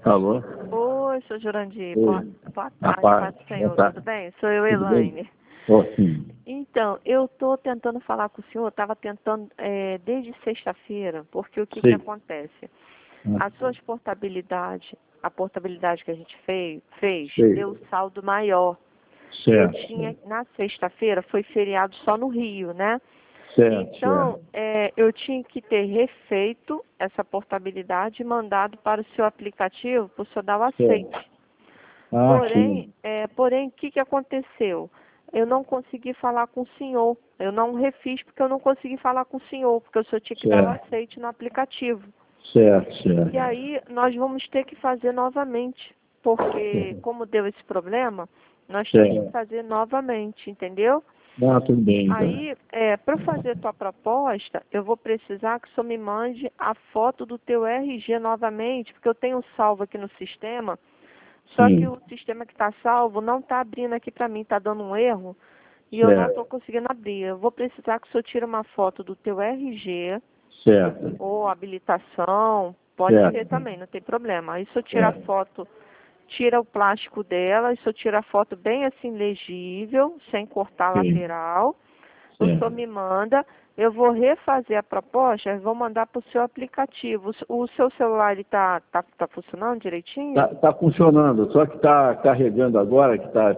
Alô? Oi, seu Jurandir. Oi. Boa tarde, paz do Senhor. Boa Tudo bem? Sou eu, Tudo bem? Elaine. Sim. Então, eu estou tentando falar com o senhor, estava tentando desde sexta-feira, porque o que Sim. acontece? As suas portabilidades, a portabilidade que a gente fez Sim. deu saldo maior. Eu Certo. tinha, na sexta-feira, foi feriado só no Rio, né? Certo, Então, eu tinha que ter refeito essa portabilidade e mandado para o seu aplicativo, para o senhor dar o aceite. certo. Ah, sim. Porém, o que aconteceu? Eu não consegui falar com o senhor. Eu não refiz porque eu não consegui falar com o senhor, porque o senhor tinha que dar o Certo. aceite no aplicativo. Certo, E certo. aí nós vamos ter que fazer novamente, porque Certo. como deu esse problema, nós temos que Certo. fazer novamente, entendeu? Ah, tudo bem, então. Aí, para fazer a tua proposta, eu vou precisar que o senhor me mande a foto do teu RG novamente, porque eu tenho salvo aqui no sistema, só que Sim. o sistema que está salvo não está abrindo aqui para mim, está dando um erro e eu não estou Certo. conseguindo abrir. Eu vou precisar que o senhor tire uma foto do teu RG Certo. ou habilitação, pode ser Certo. também, não tem problema. Aí o senhor tira a Certo. foto, tira o plástico dela, e o senhor tira a foto bem assim legível, sem cortar a Sim. lateral. O senhor Certo. me manda, eu vou refazer a proposta, eu vou mandar para o seu aplicativo. O seu celular está tá funcionando direitinho? Tá funcionando, só que está carregando agora, que está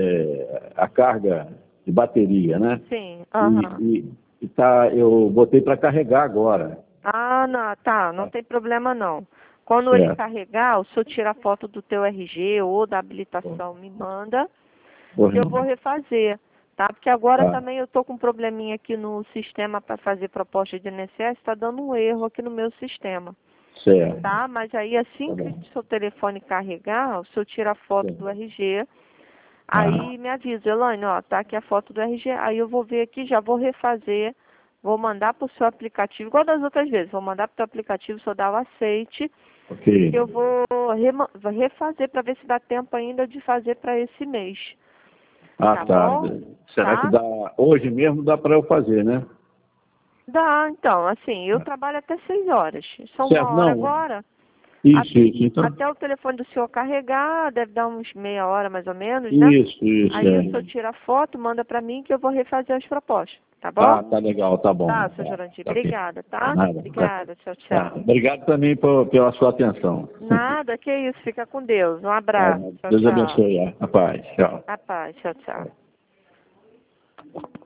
a carga de bateria, né? Sim, E, aham. eu botei para carregar agora. Ah, não, tá, não tem problema não. Quando ele Certo. carregar, o senhor tira a foto do teu RG ou da habilitação, me manda, que eu vou Uhum. refazer, tá? Porque agora Tá. também eu tô com um probleminha aqui no sistema para fazer proposta de INSS, está dando um erro aqui no meu sistema. Certo. Tá? Mas aí Tá assim que bom. o seu telefone carregar, o senhor tira a foto Certo. do RG, Ah, aí me avisa, Elaine, ó, tá aqui a foto do RG, aí eu vou ver aqui, já vou refazer, vou mandar para o seu aplicativo, igual das outras vezes, vou mandar para o teu aplicativo, o senhor dá o aceite, ok. eu vou refazer para ver se dá tempo ainda de fazer para esse mês. Ah, Tá tá. bom? Será que Tá? dá, hoje mesmo dá para eu fazer, né? Dá, então, assim, eu trabalho até 6 horas. São Certo, 1 hora não. agora. Isso, então. Até o telefone do senhor carregar, deve dar uns meia hora mais ou menos, né? Isso, Aí o senhor é. tira a foto, manda pra mim que eu vou refazer as propostas, tá bom? Ah, tá legal, tá bom. Tá, seu Tá, Jurandir. tá ok. Obrigada, tá? Nada, tá. Obrigada, tchau, Tá. tchau. Obrigado também pela sua atenção. Nada, que isso, fica com Deus. Um Tá, abraço, tchau, Deus tchau. abençoe. A paz. Tchau. A paz, tchau, tchau.